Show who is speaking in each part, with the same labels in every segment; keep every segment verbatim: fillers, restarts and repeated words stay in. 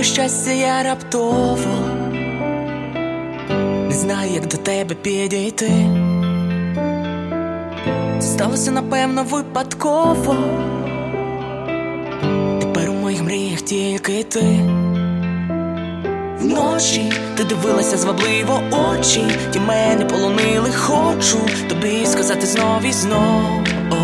Speaker 1: щастя я раптово не знаю, як до тебе підійти. Сталося, напевно, випадково. Тепер у моїх мріях тільки ти. Вночі ти дивилася звабливо очі, ті мене полонили, хочу тобі сказати знов і знов.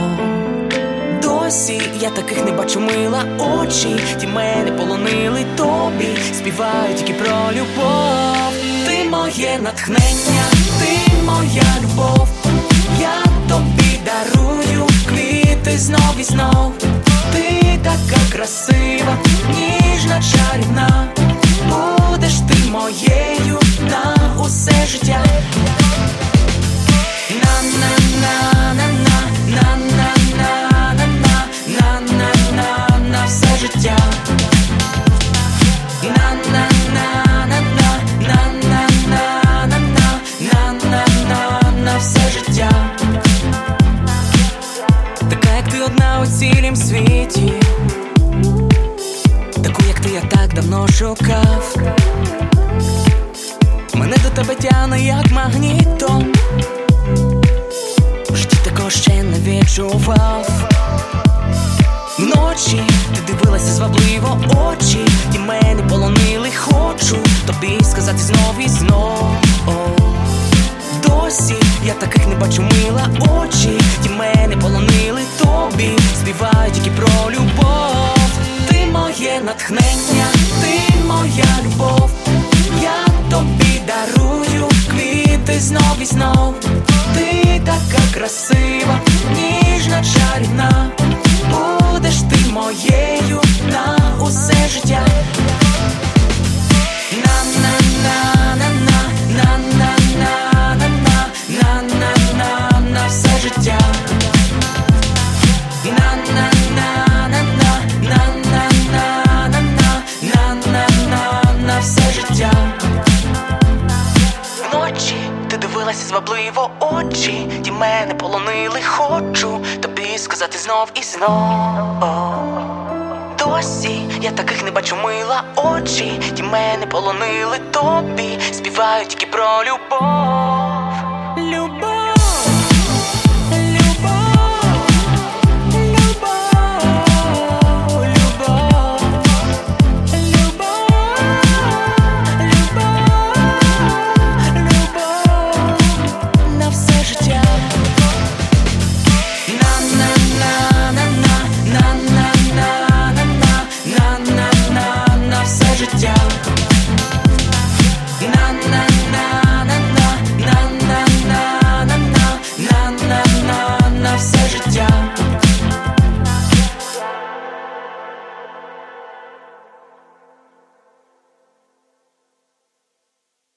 Speaker 1: Досі я таких не бачу, мила, очі ті мене полонили, тобі співаю тільки про любов. Ти моє натхнення, ти моя любов, я тобі дарую квіти знов і знов. Ти така красива, ніжна, чарівна, будеш ти моєю на усе життя. На-на-на-на-на, на-на-на-на-на, на-на-на на все життя. На-на-на-на-на, на-на-на-на-на, на-на-на на все життя. Така, як ти одна у цілім світі, таку, як ти, я так давно шукав. Мене до тебе тягне, як магнітом, в житті такого ще не відчував. Вночі ти дивилася звабливо очі, ті мене полонили, хочу тобі сказати знов і знов. Досі я таких не бачу, мила, очі ті мене полонили, тобі співаю тільки про любов. Ти моє натхнення, ти моя любов, я тобі дарую квіти знов і знов. Ти така красива, ніжна, чарівна, будеш ти моєю на усе життя. На-на-на-на-на, на-на-на-на-на, на-на-на на все життя. На-на-на-на-на, на-на-на-на-на, на-на-на на все життя. Вночі ти дивилася звабливо очі, ті мене полонили, хочу тобі сказати знов і знов. Досі я таких не бачу, мила, очі ті мене полонили, тобі співаю тільки про любов.